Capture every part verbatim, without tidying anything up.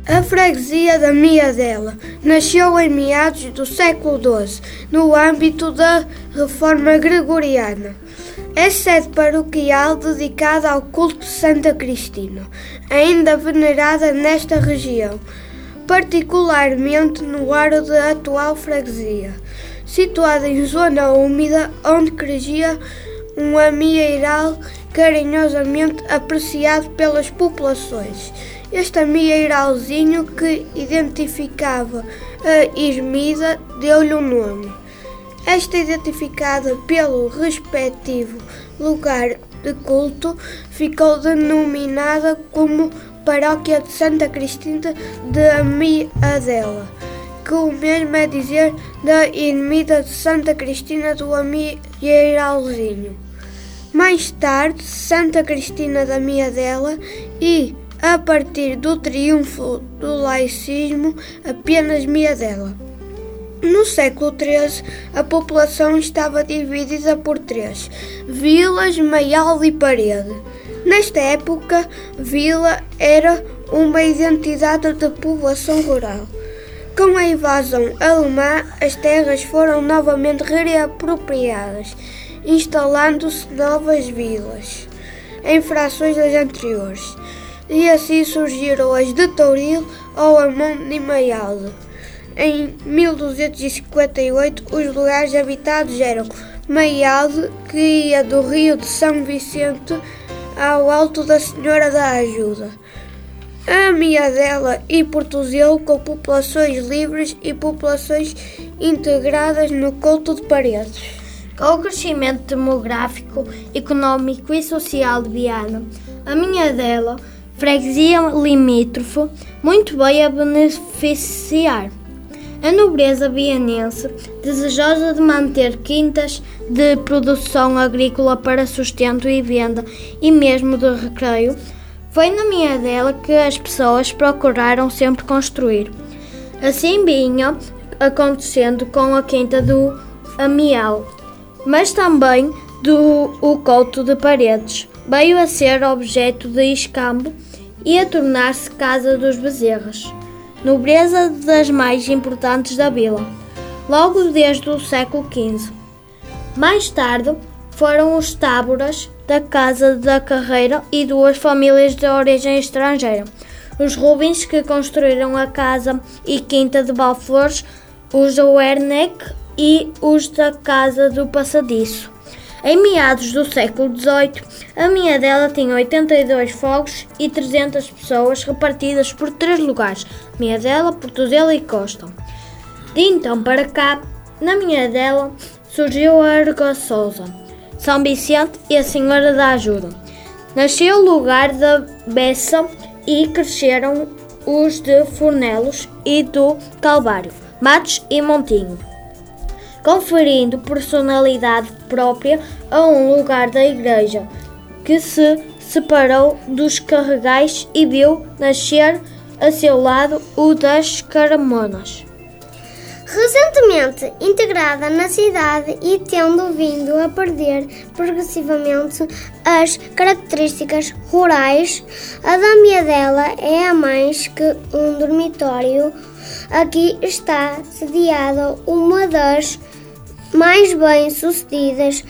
A freguesia da Miadela nasceu em meados do século doze, no âmbito da Reforma Gregoriana. É sede paroquial dedicada ao culto de Santa Cristina, ainda venerada nesta região, particularmente no aro da atual freguesia, situada em zona úmida, onde crescia um amieiral carinhosamente apreciado pelas populações. Este amieiralzinho, que identificava a ermida, deu-lhe o nome. Esta, identificada pelo respectivo lugar de culto, ficou denominada como Paróquia de Santa Cristina de Amiadela, que o mesmo é dizer da ermida de Santa Cristina do Amieiralzinho. Mais tarde, Santa Cristina da Miadela e, a partir do triunfo do laicismo, apenas Miadela. No século treze, a população estava dividida por três: Vilas, Maial e Parede. Nesta época, Vila era uma identidade de população rural. Com a invasão alemã, as terras foram novamente reapropriadas, instalando-se novas vilas, em frações das anteriores, e assim surgiram as de Touril ou Amonte e Maialde. Em mil duzentos e cinquenta e oito, os lugares habitados eram Maialde, que ia do Rio de São Vicente ao Alto da Senhora da Ajuda, Amiadela e Portozelo, com populações livres e populações integradas no Couto de Paredes. Com o crescimento demográfico, económico e social de Viana, Amiadela, freguesia limítrofe, muito bem a beneficiar. A nobreza vianense, desejosa de manter quintas de produção agrícola para sustento e venda e mesmo de recreio, foi na Miadela que as pessoas procuraram sempre construir. Assim vinha acontecendo com a quinta do Amial, mas também do o Couto de Paredes. Veio a ser objeto de escambo e a tornar-se casa dos bezerras, nobreza das mais importantes da vila, logo desde o século quinze. Mais tarde foram os Táboras da Casa da Carreira e duas famílias de origem estrangeira, os Rubens, que construíram a casa e quinta de Valflores, os Werneck e os da Casa do Passadiço. Em meados do século dezoito, a Miadela tinha oitenta e dois fogos e trezentas pessoas repartidas por três lugares: Miadela, Portozelo e Costa. De então para cá, na Miadela surgiu a Argoçosa, São Vicente e a Senhora da Ajuda. Nasceu o lugar da Bessa e cresceram os de Fornelos e do Calvário, Matos e Montinho, conferindo personalidade própria a um lugar da igreja, que se separou dos Carregais e viu nascer a seu lado o das Caramonas. Recentemente integrada na cidade e tendo vindo a perder progressivamente as características rurais, a da Miadela é a mais que um dormitório. Aqui está sediada uma das mais bem-sucedidas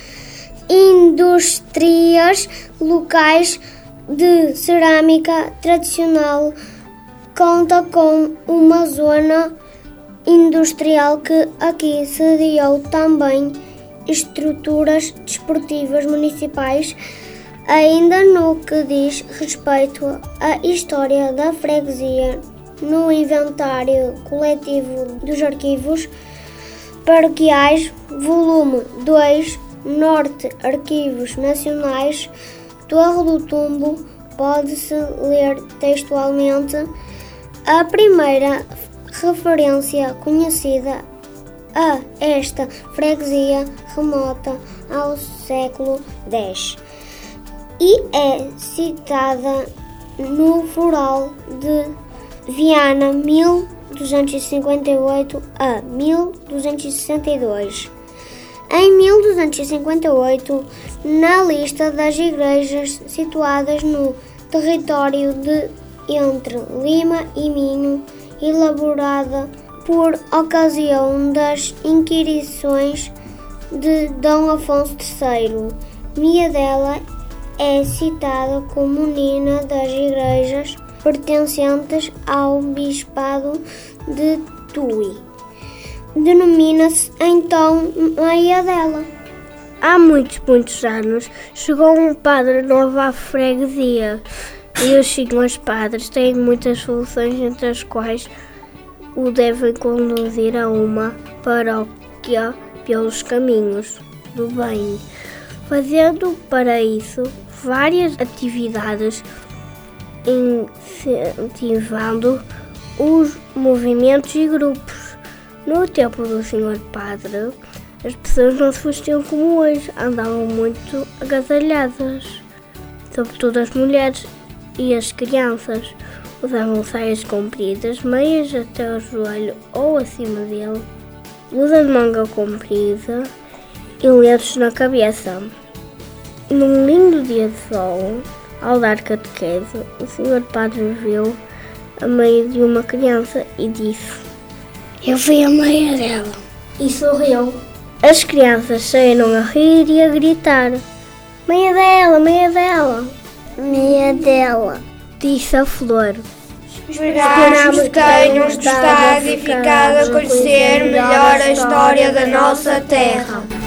indústrias locais de cerâmica tradicional. Conta com uma zona industrial que aqui sediou também estruturas desportivas municipais. Ainda no que diz respeito à história da freguesia, no inventário coletivo dos arquivos paroquiais, volume dois, Norte, Arquivos Nacionais, Torre do Tumbo, pode-se ler textualmente: a primeira referência conhecida a esta freguesia remota ao século dez e é citada no Foral de Viana mil duzentos e cinquenta e oito a mil duzentos e sessenta e dois. Em mil duzentos e cinquenta e oito, na lista das igrejas situadas no território de entre lima e minho, elaborada por ocasião das inquirições de Dom Afonso terceiro. Miadela é citada como nina das igrejas pertencentes ao bispado de Tui. Denomina-se então Miadela. Há muitos, muitos anos, chegou um padre novo à freguesia e os senhores padres têm muitas soluções, entre as quais o devem conduzir a uma paróquia pelos caminhos do bem, fazendo para isso várias atividades, incentivando os movimentos e grupos. No tempo do senhor padre, as pessoas não se vestiam como hoje, andavam muito agasalhadas, sobretudo as mulheres e as crianças. Usavam saias compridas, meias até o joelho ou acima dele, blusa de manga comprida e lenços na cabeça. Num lindo dia de sol, ao dar catequese, o senhor padre viu a meia de uma criança e disse: Eu vi a meia dela. E sorriu. As crianças saíram a rir e a gritar: Meia dela, meia dela, Meia dela. disse a flor. Esperamos que tenham gostado e ficado a conhecer melhor a história da nossa terra.